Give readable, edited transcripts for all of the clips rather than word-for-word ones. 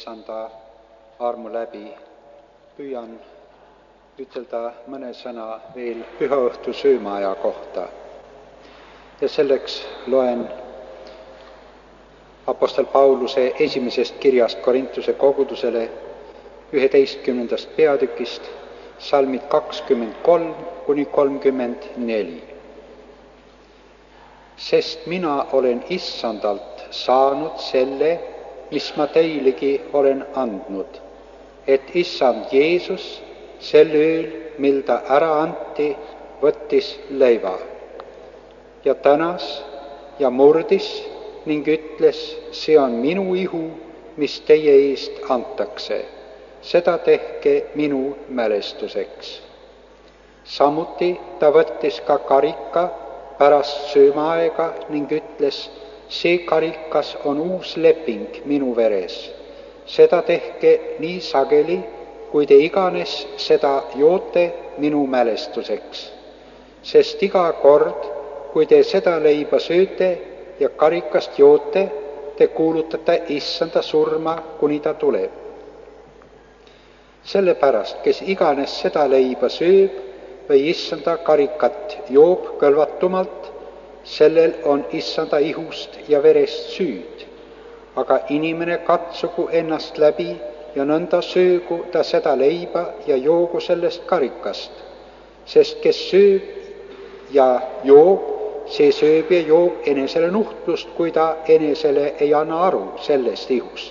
issanda armu läbi püüan ütelda mõne sõna veel pühaõhtu söömaaja kohta. Ja selleks loen apostel Pauluse esimesest kirjast Korintuse kogudusele 11. peatükist salmid 23-34. Sest mina olen issandalt saanud selle, mis ma teilegi olen andnud, et issand Jeesus sel ööl, mil ta ära anti, võttis leiva ja tänas ja murdis ning ütles, see on minu ihu, mis teie eest antakse. Seda tehke minu mälestuseks. Samuti ta võttis ka karika pärast söömaaega ning ütles, see karikas on uus leping minu veres. Seda tehke nii sageli, kui te iganes seda joote minu mälestuseks. Sest iga kord, kui te seda leiba sööte ja karikast joote, te kuulutate issanda surma, kuni ta tuleb. Sellepärast, kes iganes seda leiba sööb või issanda karikat joob kõlvatumalt, sellel on issanda ihust ja verest süüd. Aga inimene katsugu ennast läbi ja nõnda söögu ta seda leiba ja joogu sellest karikast. Sest kes sööb ja joob, see sööb ja joob enesele nuhtlust, kui ta enesele ei anna aru sellest ihust.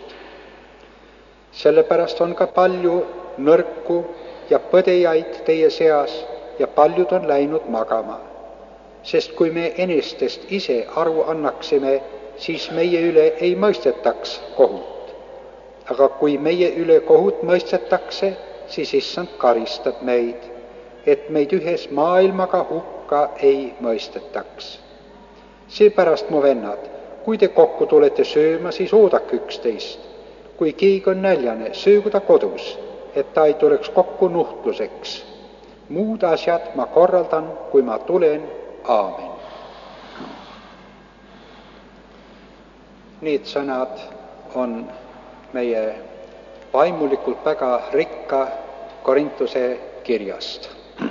Sellepärast on ka palju nõrku ja põdejaid teie seas ja paljud on läinud magama. Sest kui me enestest ise aru annaksime, siis meie üle ei mõistetaks kohut. Aga kui meie üle kohut mõistetakse, siis issand karistab meid, et meid ühes maailmaga hukka ei mõistetaks. Seepärast, mu vennad, kui te kokku tulete sööma, siis oodake üksteist. Kui keegi on näljane, söögu ta kodus, et ta ei tuleks kokku nuhtluseks. Muud asjad ma korraldan, kui ma tulen. Aamen. Need sõnad on meie vaimulikult väga rikka Korintuse kirjast.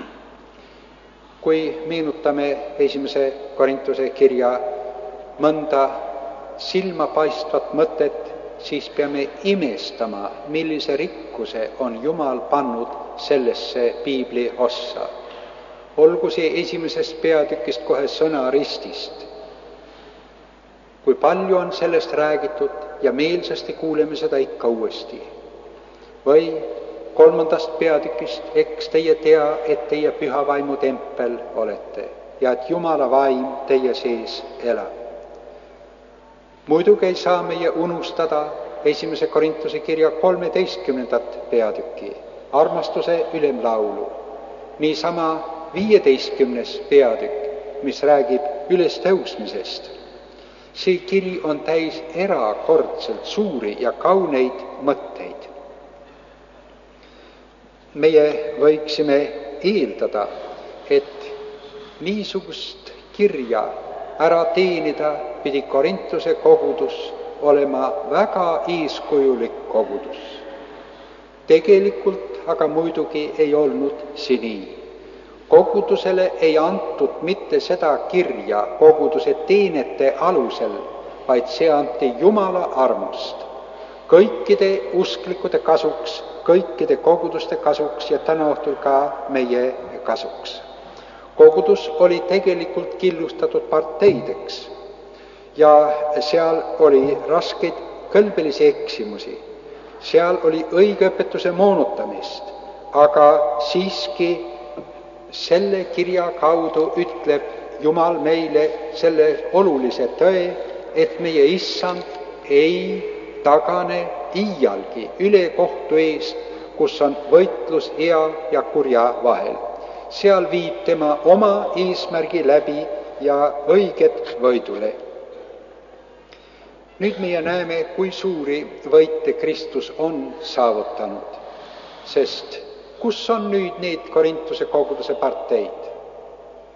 Kui meenutame esimese Korintuse kirja mõnda silmapaistvat mõtet, siis peame imestama, millise rikkuse on Jumal pannud sellesse piibli ossa. Olgu see esimesest peatükist kohe sõna ristist. Kui palju on sellest räägitud ja meelsasti kuuleme seda ikka uuesti. Või 3. peatükist, eks teie tea, et teie püha vaimu tempel olete ja et Jumala vaim teie sees elab. Muidugi ei saa meie unustada esimese Korintuse kirja 13. peatüki, armastuse ülemlaulu. Niisama 15. peatükk, mis räägib ülestõusmisest. See kiri on täis erakordselt suuri ja kauneid mõtteid. Meie võiksime eeldada, et niisugust kirja ära teenida pidi Korintuse kogudus olema väga eeskujulik kogudus. Tegelikult aga muidugi ei olnud see nii. Kogudusele ei antud mitte seda kirja koguduse teenete alusel, vaid see anti Jumala armust. Kõikide usklikude kasuks, kõikide koguduste kasuks ja täna õhtul ka meie kasuks. Kogudus oli tegelikult killustatud parteideks ja seal oli raskeid kõlbelisi eksimusi. Seal oli õigeõpetuse moonutamist, aga siiski selle kirja kaudu ütleb Jumal meile selle olulise tõe, et meie issand ei tagane iialgi üle kohtu eest, kus on võitlus hea ja kurja vahel. Seal viib tema oma eesmärgi läbi ja õiget võidule. Nüüd meie näeme, kui suuri võite Kristus on saavutanud, sest kus on nüüd need Korintuse koguduse parteid?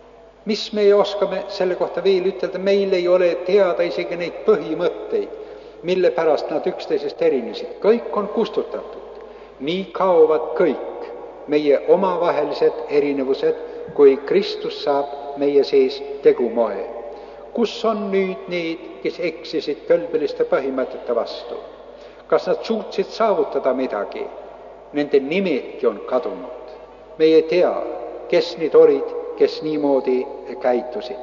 Mis me oskame selle kohta veel ütelda? Meil ei ole teada isegi neid põhimõtteid. mille pärast nad üksteisest erinesid, kõik on kustutatud. nii kaovad kõik meie omavahelised erinevused, kui Kristus saab meie sees tegumoe. Kus on nüüd need, kes eksisid kõlbeliste põhimõtete vastu? Kas nad suutsid saavutada midagi? Nende nimedki on kadunud. Me ei tea, kes need olid, kes niimoodi käitusid.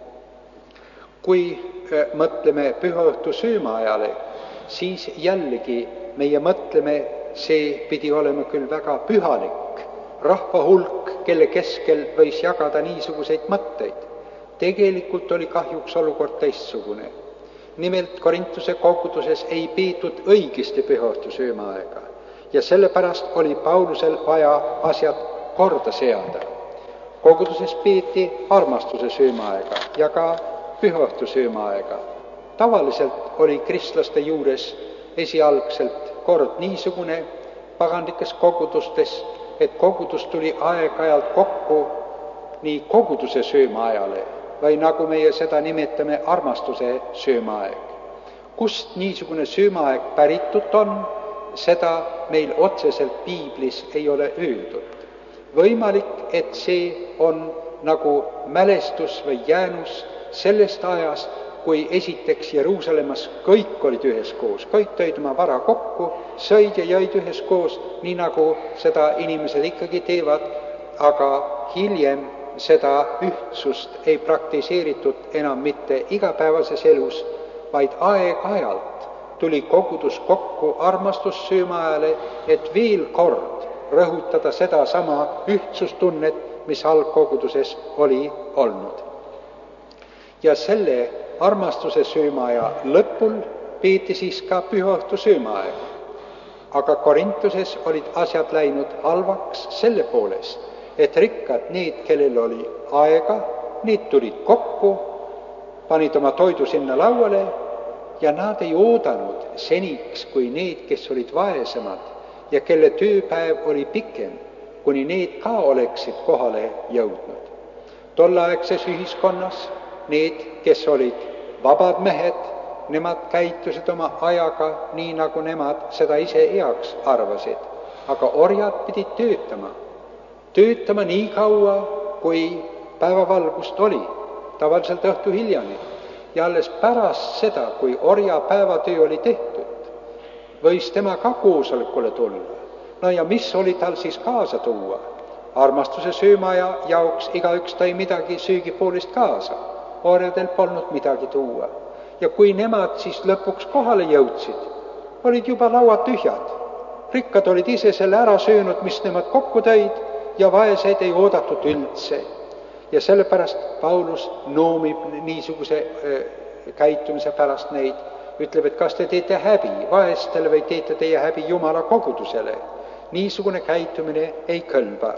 Kui mõtleme pühaõhtu söömaajale, siis jällegi meie mõtleme, see pidi olema küll väga pühalik rahva hulk, kelle keskel võis jagada niisuguseid mõtteid. Tegelikult oli kahjuks olukord teistsugune. Nimelt Korintuse koguduses ei peetud õigesti pühaõhtu söömaaega ja sellepärast oli Paulusel vaja asjad korda seada. Koguduses peeti armastuse söömaaega ja ka pühaõhtu söömaaega. Tavaliselt oli kristlaste juures esialgselt kord niisugune paganlikes kogudustes, et kogudus tuli aeg-ajalt kokku nii koguduse söömaajale või nagu meie seda nimetame armastuse söömaaeg. Kust niisugune söömaaeg päritud on, seda meil otseselt piiblis ei ole öeldud. Võimalik, et see on nagu mälestus või jäänus sellest ajast, kui esiteks Jeruusalemmas kõik olid üheskoos, kõik tõid oma vara kokku, sõid ja jõid üheskoos, nii nagu seda inimesed ikkagi teevad, aga hiljem seda ühtsust ei praktiseeritud enam mitte igapäevases elus, vaid aeg-ajalt tuli kogudus kokku armastussöömaajale, et veel kord rõhutada seda sama ühtsustunnet, mis algkoguduses oli olnud. Ja selle armastuse söömaaja lõpul peeti siis ka pühaõhtu söömaaeg. Aga Korintuses olid asjad läinud halvaks selle poolest, et rikkad, need, kellel oli aega, need tulid kokku, panid oma toidu sinna lauale ja nad ei oodanud seniks, kui need, kes olid vaesemad ja kelle tööpäev oli pikem, kuni need ka oleksid kohale jõudnud. Tolleaegses ühiskonnas need, kes olid vabad mehed, nemad käitusid oma ajaga nii, nagu nemad seda ise heaks arvasid. Aga orjad pidid töötama nii kaua, kui päevavalgust oli, tavaliselt õhtu hiljani. Ja alles pärast seda, kui orja päevatöö oli tehtud, võis tema ka koosolekule tulla. No ja mis oli tal siis kaasa tuua? Armastuse söömaaja jaoks igaüks tõi midagi söögipoolist kaasa. Orjadel polnud midagi tuua. Ja kui nemad siis lõpuks kohale jõudsid, olid juba lauad tühjad. Rikkad olid ise selle ära söönud, mis nemad kokku tõid, ja vaeseid ei oodatud üldse. Ja sellepärast Paulus noomib niisuguse käitumise pärast neid, ütleb, et kas te teete häbi vaestele või teete teie häbi Jumala kogudusele. Niisugune käitumine ei kõlba.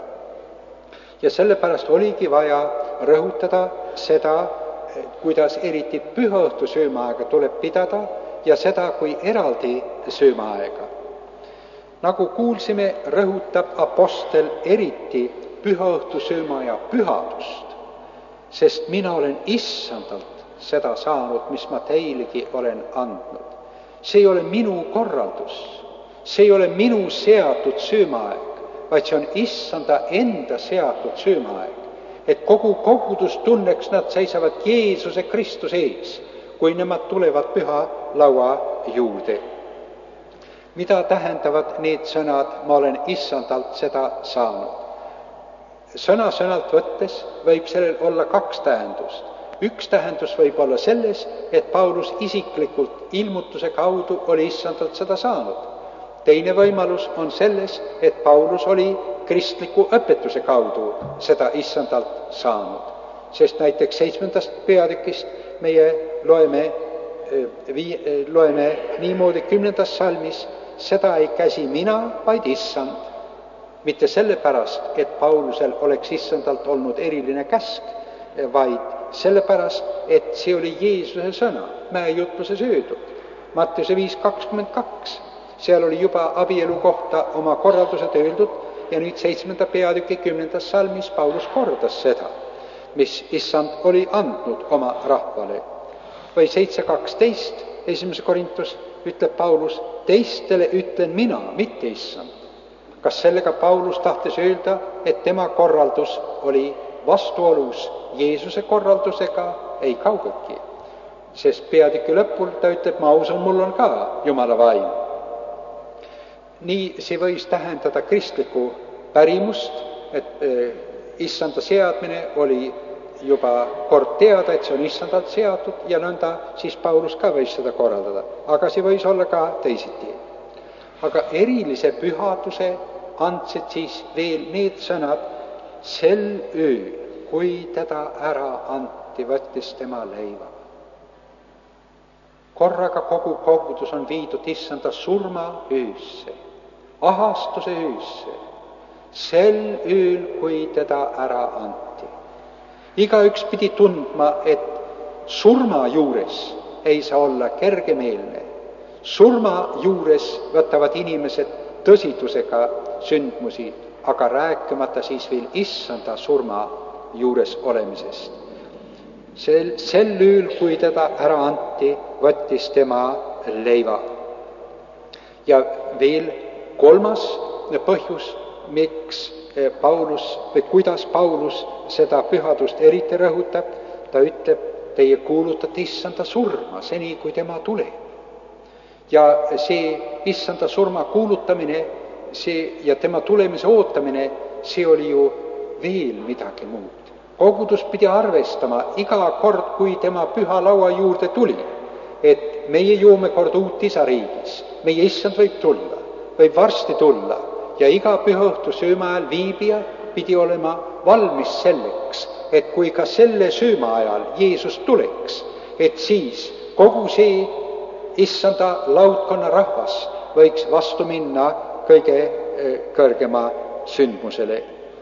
Ja sellepärast oligi vaja rõhutada seda, kuidas eriti pühaõhtu söömaaega tuleb pidada ja seda kui eraldi söömaaega. Nagu kuulsime, rõhutab apostel eriti pühaõhtu söömaaja pühadust, sest mina olen issandalt seda saanud, mis ma teilegi olen andnud. See ei ole minu korraldus, see ei ole minu seatud söömaaeg, vaid see on issanda enda seatud söömaaeg. Et kogu kogudus tunneks, nad seisavad Jeesuse Kristuse ees, kui nemad tulevad püha laua juurde. Mida tähendavad need sõnad, ma olen issandalt seda saanud? Sõnalt võttes võib sellel olla kaks tähendust. Üks tähendus võib olla selles, et Paulus isiklikult ilmutuse kaudu oli issandalt seda saanud. Teine võimalus on selles, et Paulus oli kristliku õpetuse kaudu seda issandalt saanud. Sest näiteks 7. peatükist meie loeme niimoodi 10. salmis, seda ei käsi mina, vaid issand. Mitte sellepärast, et Paulusel oleks issandalt olnud eriline käsk, vaid sellepärast, et see oli Jeesuse sõna, mäejutluses öeldud. Mattiuse 5:22. Seal oli juba abielu kohta oma korraldused öeldud ja nüüd 7. peatüki 10. salmis Paulus kordas seda, mis issand oli andnud oma rahvale. Või 7:12, 1. Korintus, ütleb Paulus, teistele ütlen mina, mitte issand. Kas sellega Paulus tahtis öelda, et tema korraldus oli vastuolus Jeesuse korraldusega? Ei kaugeltki. Sest peatüki lõpul ta ütleb, ma usun, mul on ka Jumala vaim. Nii see võis tähendada kristlikku pärimust, et issanda seadmine oli juba kord teada, et see on issandalt seatud ja nõnda, siis Paulus ka võis seda korraldada. Aga see võis olla ka teisiti. Aga erilise pühaduse andsid siis veel need sõnad, sel ööl, kui teda ära anti, võttis tema leiva. Korraga kogu kogudus on viidud issanda surma öösse, ahastuse öösse, sel ööl, kui teda ära anti. Igaüks pidi tundma, et surma juures ei saa olla kergemeelne. Surma juures võtavad inimesed tõsidusega sündmusi, aga rääkimata siis veel issanda surma juures olemisest. Sel ööl, kui teda ära anti, võttis tema leiva. Ja veel kolmas põhjus, miks Paulus või kuidas Paulus seda pühadust eriti rõhutab, ta ütleb, teie kuulutate issanda surma seni, kui tema tuleb. Ja see issanda surma kuulutamine ja tema tulemise ootamine, see oli ju veel midagi muud. Kogudus pidi arvestama iga kord, kui tema püha laua juurde tuli, et meie joome kord uut isariigis, meie issand võib tulla, võib varsti tulla ja iga pühaõhtu sööma ajal viibija pidi olema valmis selleks, et kui ka selle sööma ajal Jeesus tuleks, et siis kogu see issanda laudkonna rahvas võiks vastu minna kõige kõrgema sündmusele.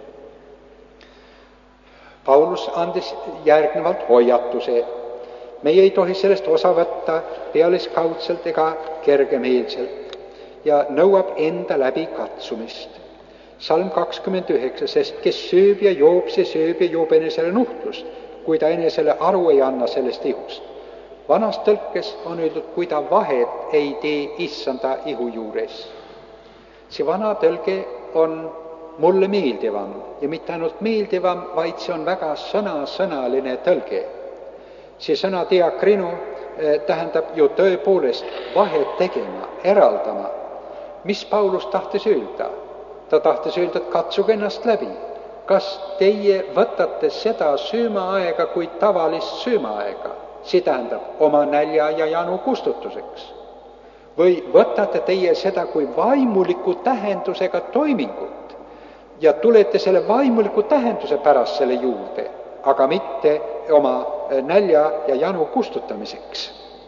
Paulus andis järgnevalt hoiatuse. Meie ei tohi sellest osa võtta pealiskaudselt ega kergemeelselt ja nõuab enda läbi katsumist. Salm 29, sest kes sööb ja joob, see sööb ja joob enesele nuhtlust, kui ta enesele aru ei anna sellest ihust. Vanas tõlkes on öeldud, kui ta vahet ei tee issanda ihu juures. See vana tõlge on mulle meeldivam ja mitte ainult meeldivam, vaid see on väga sõnaline tõlge. See sõna diakrino tähendab ju tõepoolest vahet tegema, eraldama. Mis Paulus tahtis öelda? Ta tahtis öelda, et katsuge ennast läbi. Kas teie võtate seda söömaaega kui tavalist söömaaega? See tähendab oma nälja ja janu kustutuseks. Või võtate teie seda kui vaimuliku tähendusega toimingut ja tulete selle vaimuliku tähenduse pärast selle juurde, aga mitte oma nälja ja janu kustutamiseks.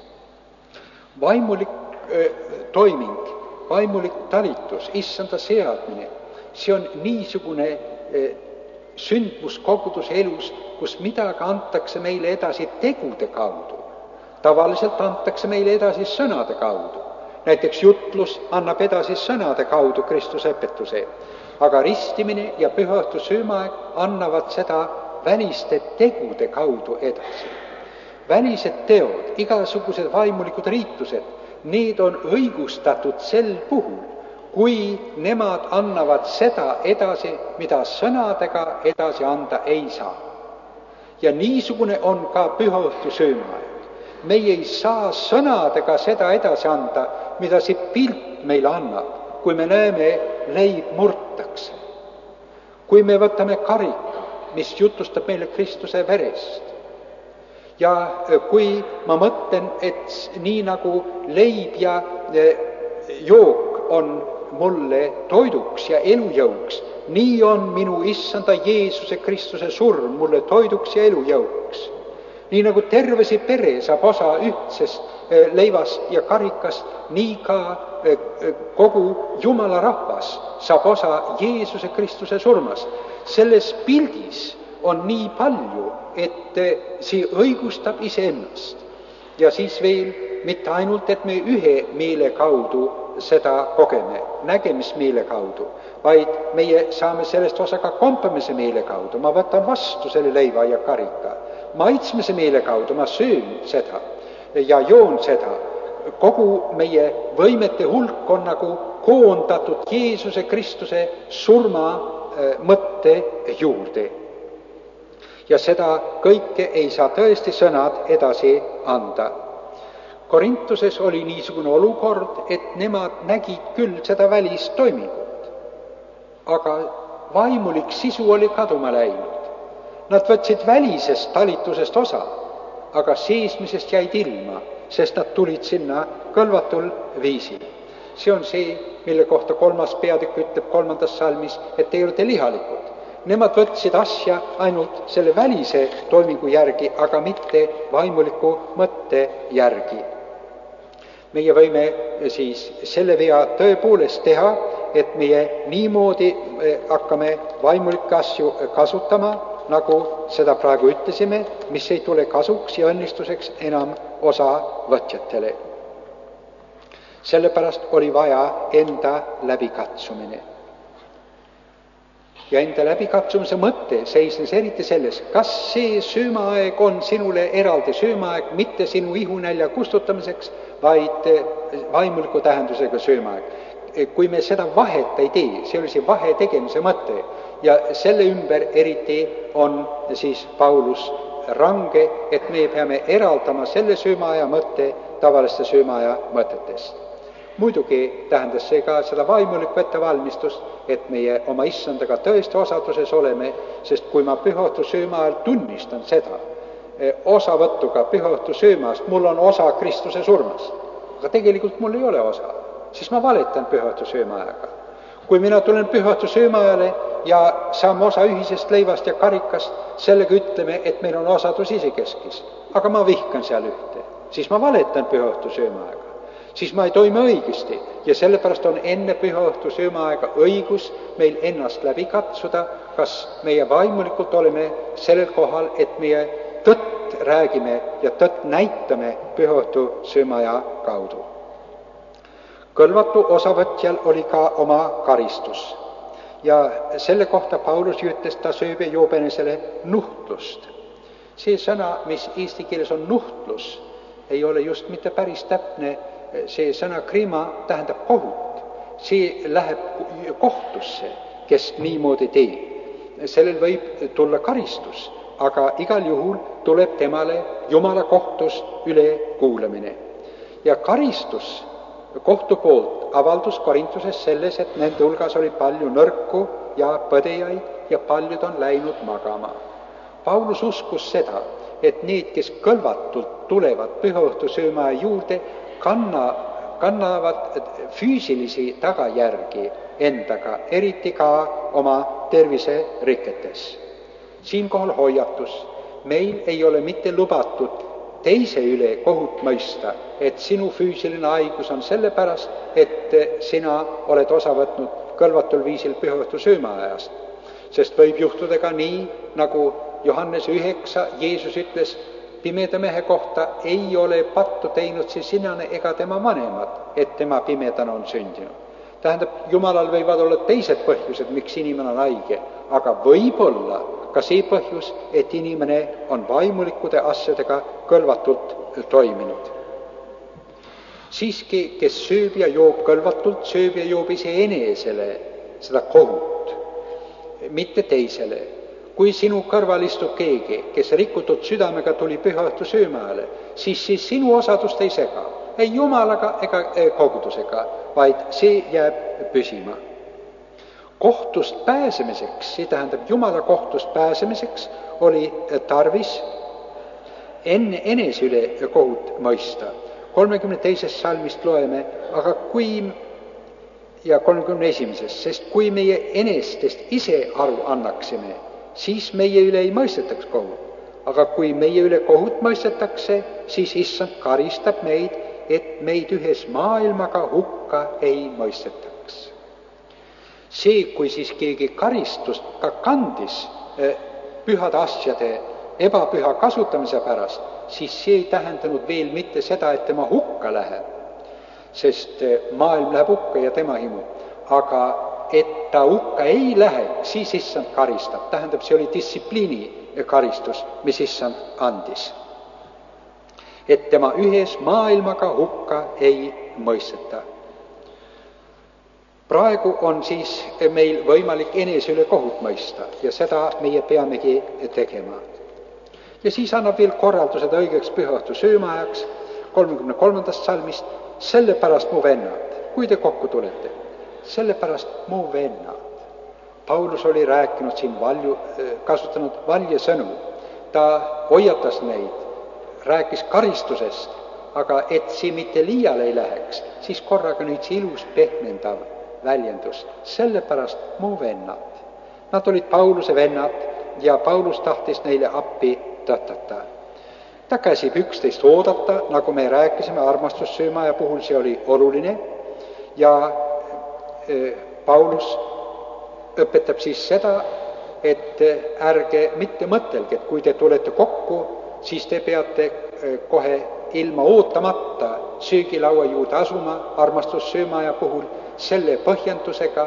Vaimulik toiming, vaimulik talitus, issanda seadmine, see on niisugune sündmus koguduse elus, kus midagi antakse meile edasi tegude kaudu. Tavaliselt antakse meile edasi sõnade kaudu. Näiteks jutlus annab edasi sõnade kaudu Kristuse õpetuse, aga ristimine ja pühaõhtu söömaaeg annavad seda väliste tegude kaudu edasi. Välised teod, igasugused vaimulikud riitused, need on õigustatud sel puhul, kui nemad annavad seda edasi, mida sõnadega edasi anda ei saa. Ja niisugune on ka pühaõhtu söömaaeg. Meie ei saa sõnadega seda edasi anda, mida see pilt meile annab, kui me näeme, leib murtakse. Kui me võtame karika, mis jutustab meile Kristuse verest. Ja kui ma mõtlen, et nii nagu leib ja jook on mulle toiduks ja elujõuks, nii on minu issanda Jeesuse Kristuse surm mulle toiduks ja elujõuks. Nii nagu terve see pere saab osa ühtsest leivast ja karikast, nii ka kogu Jumala rahvas saab osa Jeesuse Kristuse surmas. Selles pildis on nii palju, et see õigustab iseennast. Ja siis veel mitte ainult, et me ühe meele kaudu seda kogeme, nägemismeele kaudu, vaid meie saame sellest osa ka kompamise meele kaudu. Ma võtan vastu selle leiva ja karika. Maitsmise meele kaudu ma söön seda ja joon seda, kogu meie võimete hulk on nagu koondatud Jeesuse Kristuse surma mõtte juurde. Ja seda kõike ei saa tõesti sõnad edasi anda. Korintuses oli niisugune olukord, et nemad nägid küll seda välistoimingut, aga vaimulik sisu oli kaduma läinud. Nad võtsid välisest talitusest osa, aga seesmisest jäid ilma, sest nad tulid sinna kõlvatul viisil. See on see, mille kohta 3. peatükk ütleb 3. salmis, et te olete lihalikud. Nemad võtsid asja ainult selle välise toimingu järgi, aga mitte vaimuliku mõtte järgi. Meie võime siis selle vea tõepoolest teha, et meie niimoodi hakkame vaimulikke asju kasutama, nagu seda praegu ütlesime, mis ei tule kasuks ja õnnistuseks enam osavõtjatele. Sellepärast oli vaja enda läbikatsumine. Ja enda läbikatsumise mõte seisnes eriti selles, kas see söömaaeg on sinule eraldi söömaaeg, mitte sinu ihunälja kustutamiseks, vaid vaimuliku tähendusega söömaaeg. Kui me seda vahet ei tee, see oli see vahe tegemise mõte, ja selle ümber eriti on siis Paulus range, et me peame eraldama selle söömaaja mõtte tavaliste söömaaja mõtetest. Muidugi tähendas see ka seda vaimulikku ettevalmistust, et meie oma issandaga tõesti osaduses oleme, sest kui ma pühaõhtu sööma ajal tunnistan seda, osavõtuga pühaõhtu söömast, mul on osa Kristuse surmast, aga tegelikult mul ei ole osa, siis ma valetan pühaõhtu sööma ajaga. Kui mina tulen pühaõhtu sööma ajale ja saame osa ühisest leivast ja karikast, sellega ütleme, et meil on osadus isekeskis, aga ma vihkan seal ühte, siis ma valetan pühaõhtu sööma ajaga. Siis ma ei toime õigesti ja sellepärast on enne pühaõhtu söömaaega õigus meil ennast läbi katsuda, kas meie vaimulikult oleme sellel kohal, et meie tõtt räägime ja tõtt näitame pühaõhtu söömaaja kaudu. Kõlvatu osavõtjal oli ka oma karistus ja selle kohta Paulus ütles, ta sööb ja joob enesele nuhtlust. See sõna, mis eesti keeles on nuhtlus, ei ole just mitte päris täpne. See sõna krima tähendab kohut. See läheb kohtusse, kes niimoodi teeb. Sellel võib tulla karistus, aga igal juhul tuleb temale Jumala kohtus üle kuulamine. Ja karistus kohtu poolt avaldus Korintuses selles, et nende hulgas oli palju nõrku ja põdejaid ja paljud on läinud magama. Paulus uskus seda, et need, kes kõlvatult tulevad pühaõhtu sööma juurde, kannavad füüsilisi tagajärgi endaga, eriti ka oma terviseriketes. Siinkohal hoiatus, meil ei ole mitte lubatud teise üle kohut mõista, et sinu füüsiline haigus on sellepärast, et sina oled osa võtnud kõlvatul viisil pühaõhtu söömaajast. Sest võib juhtuda ka nii, nagu Johannes 9, Jeesus ütles, pimeda mehe kohta ei ole pattu teinud siis sinane ega tema vanemad, et tema pimedana on sündinud. Tähendab, Jumalal võivad olla teised põhjused, miks inimene on haige, aga võib olla ka see põhjus, et inimene on vaimulikude asjadega kõlvatult toiminud. Siiski, kes sööb ja joob kõlvatult, sööb ja joob iseenesele seda kohut, mitte teisele. Kui sinu kõrval istub keegi, kes rikutud südamega tuli pühaõhtu söömaale, siis sinu osadust ei sega, ei Jumalaga ega kogudusega, vaid see jääb püsima. Kohtust pääsemiseks, see tähendab Jumala kohtust pääsemiseks, oli tarvis enne enese üle kohut mõista. 32. salmist loeme, aga kui ja 31. sest kui meie enestest ise aru annaksime, siis meie üle ei mõistetaks kohut. Aga kui meie üle kohut mõistetakse, siis issand karistab meid, et meid ühes maailmaga hukka ei mõistetaks. See, kui siis keegi karistust ka kandis pühade asjade ebapüha kasutamise pärast, siis see ei tähendanud veel mitte seda, et tema hukka läheb, sest maailm läheb hukka ja tema himu, aga et ta hukka ei lähe, siis issand karistab. Tähendab, see oli distsipliini karistus, mis issand andis. et tema ühes maailmaga hukka ei mõisteta. Praegu on siis meil võimalik enese üle kohut mõista ja seda meie peamegi tegema. Ja siis annab veel korraldused õigeks pühaõhtu söömaajaks 33. salmist, sellepärast mu vennad, kui te kokku tulete, sellepärast mu vennad. Paulus oli rääkinud siin kasutanud valje sõnu. Ta hoiatas neid, rääkis karistusest, aga et see mitte liiale ei läheks, siis korraga nüüd see ilus pehmendav väljendus. Sellepärast mu vennad. Nad olid Pauluse vennad ja Paulus tahtis neile appi tõtata. Ta käsib 11 oodata, nagu me rääkisime armastussöömaja puhul, see oli oluline. Ja Paulus õpetab siis seda, et ärge mitte mõtelge, et kui te tulete kokku, siis te peate kohe ilma ootamata söögilaua juurde asuma armastussöömaja puhul selle põhjendusega,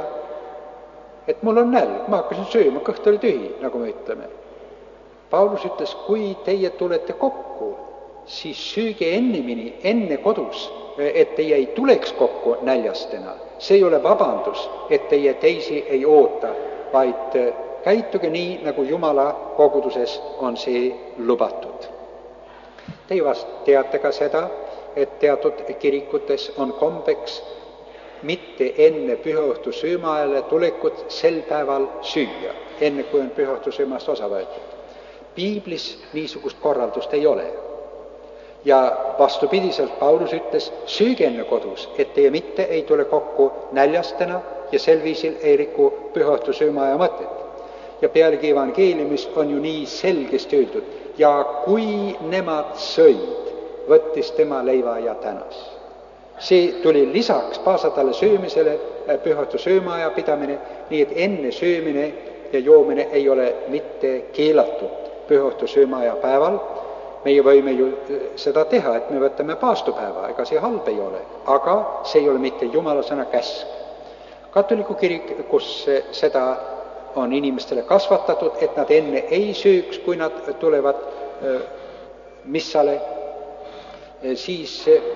et mul on nälg, ma hakkasin sööma, kõht oli tühi, nagu me ütleme. Paulus ütles, kui teie tulete kokku, siis sööge enne kodus, et teie ei tuleks kokku näljastena. See ei ole vabandus, et teie teisi ei oota, vaid käituge nii, nagu Jumala koguduses on see lubatud. Teie vast teate ka seda, et teatud kirikutes on kombeks mitte enne pühaõhtu söömaajale tulekut sel päeval süüa, enne kui on pühaõhtu söömast osa võetud. Piiblis niisugust korraldust ei ole. Ja vastupidiselt Paulus ütles, sööge enne kodus, et teie mitte ei tule kokku näljastena ja sel viisil ei riku pühaõhtu söömaaja mõtet. Ja pealegi evangeeliumis on ju nii selgesti öeldud, ja kui nemad sõid, võttis tema leiva ja tänas. See tuli lisaks paasadale söömisele pühaõhtu söömaaja pidamine, nii et enne söömine ja joomine ei ole mitte keelatud pühaõhtu söömaaja päeval. Meie võime ju seda teha, et me võtame paastupäeva, ega see halb ei ole, aga see ei ole mitte Jumala sõna käsk. Katoliku kirik, kus seda on inimestele kasvatatud, et nad enne ei sööks, kui nad tulevad missale, siis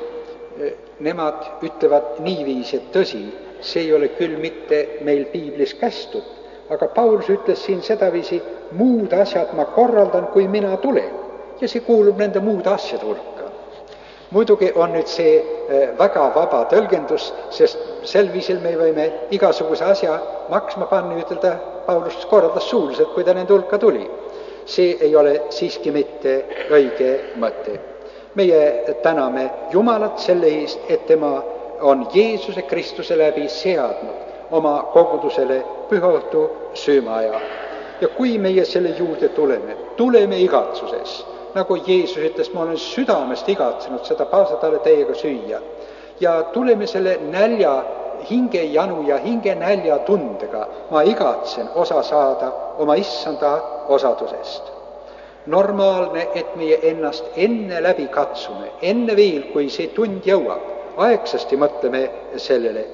nemad ütlevad niiviisi, et tõsi, see ei ole küll mitte meil piiblis kästud, aga Paulus ütles siin sedaviisi, muud asjad ma korraldan, kui mina tulen. Ja see kuulub nende muude asjade hulka. Muidugi on nüüd see väga vaba tõlgendus, sest sel viisil me võime igasuguse asja maksma panna, ütelda, Paulus korraldas suuliselt, kui ta nende hulka tuli. See ei ole siiski mitte õige mõte. Meie täname Jumalat selle eest, et tema on Jeesuse Kristuse läbi seadnud oma kogudusele pühaõhtu söömaaja. Ja kui meie selle juurde tuleme igatsuses, nagu Jeesus ütles, ma olen südamest igatsenud seda paasadale teiega süüa. Ja tuleme selle nälja, hingejanu ja hingenälja tundega, ma igatsen osa saada oma issanda osadusest. Normaalne, et meie ennast enne läbi katsume, enne veel, kui see tund jõuab, aegsasti mõtleme sellele.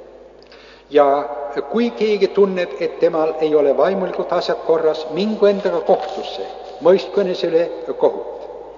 Ja kui keegi tunneb, et temal ei ole vaimulikult asjad korras, mingu endaga kohtusse, mõistku enesele kohut.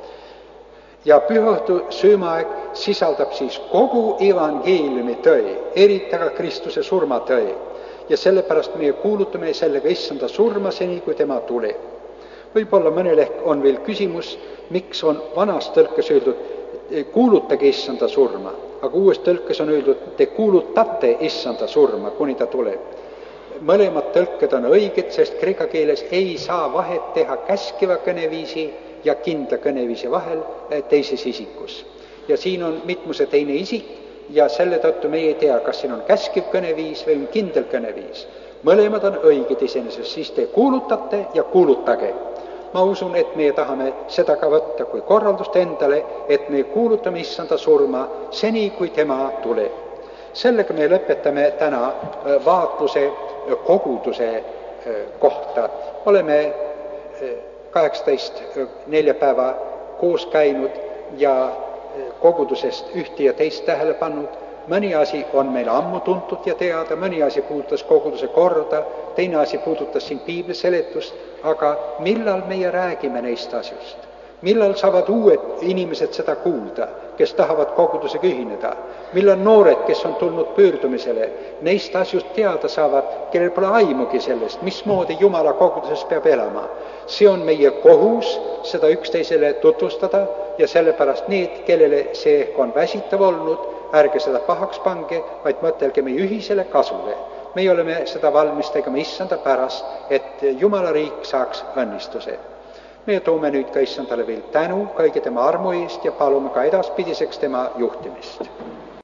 Ja pühaõhtu söömaaeg sisaldab siis kogu evangeeliumi tõe, eriti aga Kristuse surma tõe. Ja sellepärast meie kuulutame sellega issanda surma seni, kui tema tuleb. Võib-olla mõnel ehk on veel küsimus, miks on vanas tõlkes öeldud, kuulutage issanda surma, aga uues tõlkes on öeldud, te kuulutate issanda surma, kuni ta tuleb. Mõlemad tõlked on õiged, sest kreeka keeles ei saa vahet teha käskiva kõneviisi ja kindla kõneviisi vahel teises isikus. Ja siin on mitmuse teine isik ja selle tõttu me ei tea, kas siin on käskiv kõneviis või on kindel kõneviis. Mõlemad on õiged iseenesest, siis te kuulutate ja kuulutage. Ma usun, et meie tahame seda ka võtta kui korraldust endale, et me kuulutame issanda surma seni, kui tema tuleb. Sellega me lõpetame täna vaatluse koguduse kohta. Oleme 18 neljapäeva koos käinud ja kogudusest ühte ja teist tähele pannud. Mõni asi on meil ammu tuntud ja teada, mõni asi puudutas koguduse korda, teine asi puudutas siin piibli seletust, aga millal meie räägime neist asjust? millal saavad uued inimesed seda kuulda, kes tahavad kogudusega ühineda, millal noored, kes on tulnud pöördumisele, neist asjust teada saavad, kellel pole aimugi sellest, mismoodi Jumala koguduses peab elama. See on meie kohus seda üksteisele tutvustada ja sellepärast need, kellele see on väsitav olnud, ärge seda pahaks pange, vaid mõtelge meie ühisele kasule. Meie oleme seda valmis tegema issanda pärast, et Jumala riik saaks õnnistuse. Me toome nüüd ka issandale veel tänu kõige tema armu eest ja palume ka edaspidiseks tema juhtimist.